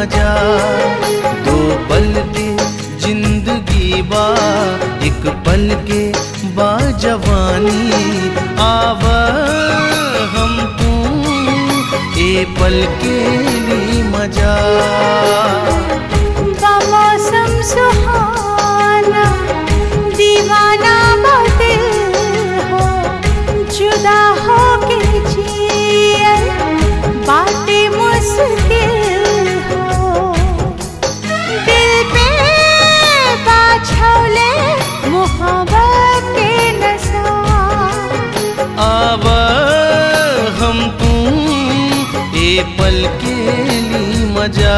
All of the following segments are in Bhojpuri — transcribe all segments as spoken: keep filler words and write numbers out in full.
मजा। दो पल के जिंदगी बा, एक पल के बा जवानी। आवा हम तू ए पल के ली मजा। मौसम सुहाना दीवाना दिल हो, जुदा हो के जियल बातें मुश्किल हो। दिल पे बाछौले मोहब्बत के नशा। आवा हम तू ए पल के ली मजा।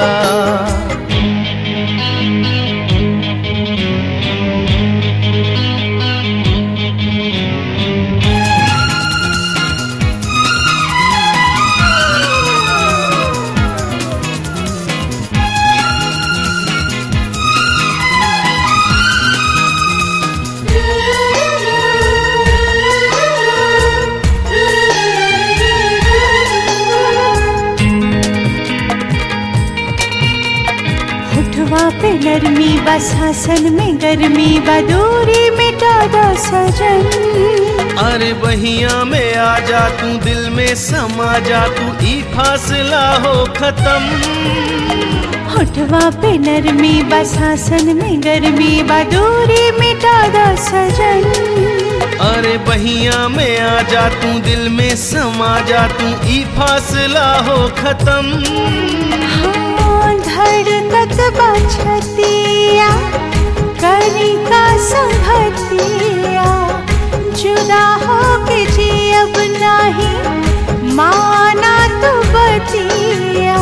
पे नरमी बस हसन में गर्मी बदूरी मिटा दो सजन। अरे बहिया में आ जा तू, दिल में समा जा तू, ई फासला हो खत्म। होठवा पे नरमी बस हसन में गर्मी बदूरी मिटा दो सजन। अरे बहिया में आ जा तू, दिल में समा जा तू, ई फासला हो खत्म। धड़कत बछतिया करी का संगतिया, जुदा हो के जी अब नहीं माना तो बतिया।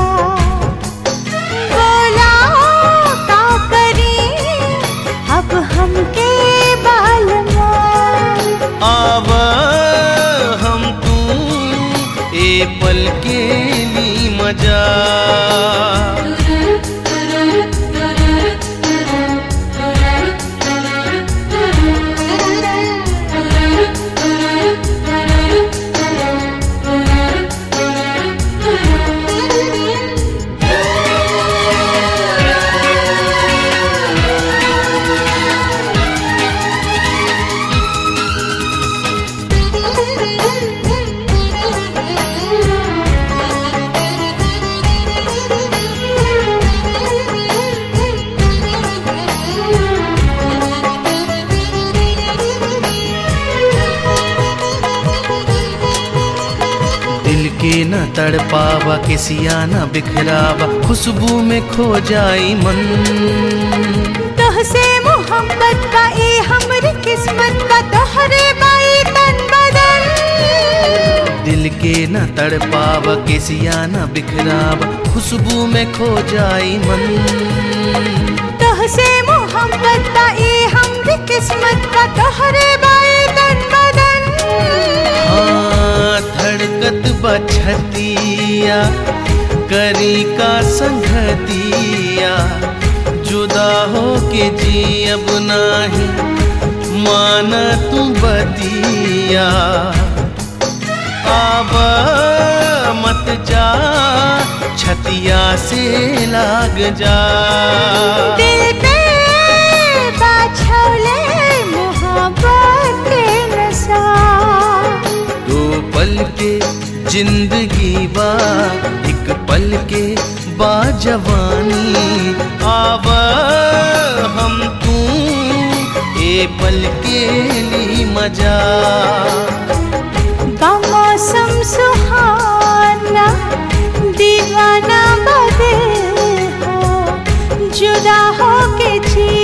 बोला का करी अब हमके बालमा। आवा हम तू ए पल के ली मजा। दिल के न तड़पावा, किसिया न बिखरावा, खुशबू में खो जाई मन। तोहसे मोहब्बत का ए हमरी किस्मत का, तोहरे बाई तन बदन। दिल के न तड़पावा, किसिया न बिखरावा, खुशबू में खो जाई मन। तोहसे मोहब्बत का ए हमरी किस्मत का, तोहरे बाई तन बदन। हाँ धड़कत बछतिया करी का संगतिया, जुदा हो के जी अब नाही माना तू बतिया। आवा मत जा छतिया से लाग जा। दिल पे बाछौले मोहब्बत के नशा। दो पल के जिंदगी बा, एक पल के बा जवानी। आवा हम तू ए पल के ली मजा। मौसम सुहाना दीवाना दिल हो, जुदा हो के जी